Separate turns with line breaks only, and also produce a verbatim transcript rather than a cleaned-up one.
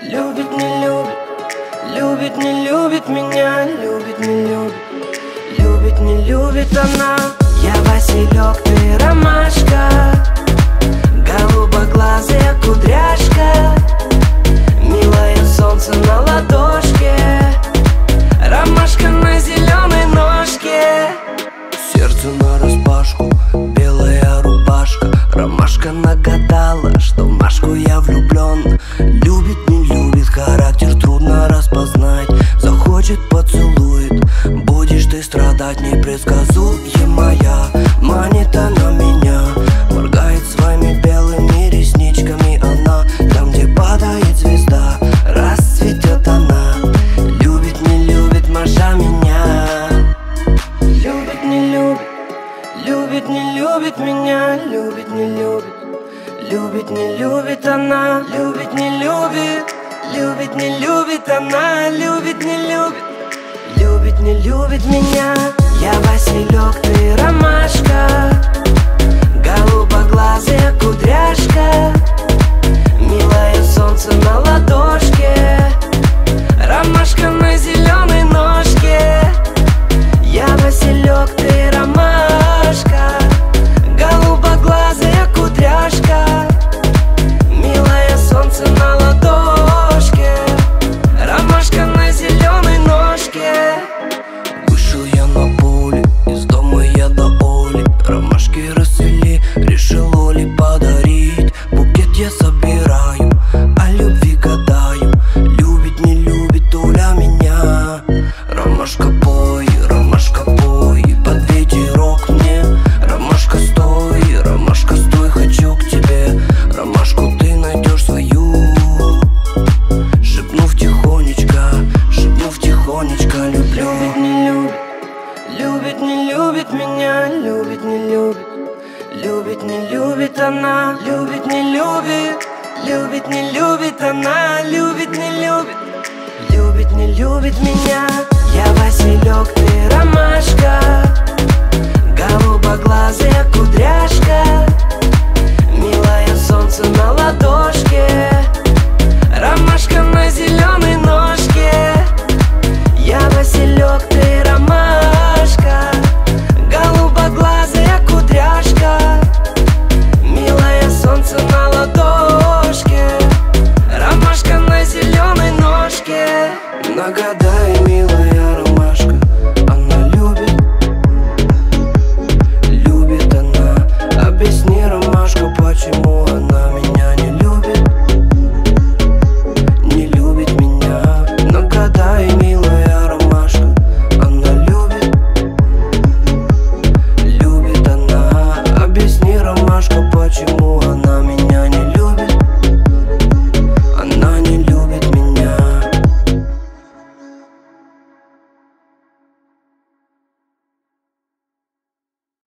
Любит, не любит, любит, не любит меня. Любит, не любит, любит, не любит она. Я Василек, ты ромашка, голубоглазая кудряшка, милое солнце на ладошке, ромашка на зеленой ножке. Сердце нараспашку, белая рубашка, ромашка нагадала, что в Машку я влюблен. Любит, не любит, характер трудно распознать. Захочет, поцелует, будешь ты страдать. Непредсказуемая, манит она меня, моргает своими белыми ресничками она. Там, где падает звезда, расцветет она. Любит, не любит Маша меня. Любит, не любит, любит, не любит меня. Любит, не любит, любит, не любит она. Любит, не любит, любит, не любит она. Любит, не любит, любит, не любит меня. Я Василек, ты ромашка, голубоглазая кудряшка, милое солнце на ладошке, ромашка на зеленой ножке. Я Василек, ты ромашка, голубоглазая кудряшка, милое солнце на ладошке, ромашка на зеленой ножке. Вышел я на поле, из дома я до Оли, ромашки расцвели, решил Оле подарить. Букет я собираю, о любви гадаю. Любит, не любит Оля меня. Ромашка пой, ромашка пой, под ветерок мне. Ромашка стой, ромашка стой, хочу к тебе. Ромашку ты найдешь свою, шепнув тихонечко, шепнув тихонечко, люблю. Любит, не любит, любит, не любит меня. Любит, не любит, любит, не любит она. Любит, не любит, любит, не любит она. Любит, не любит, любит, не любит меня. Я Василек, ты ромашка, голубоглазая кудряшка,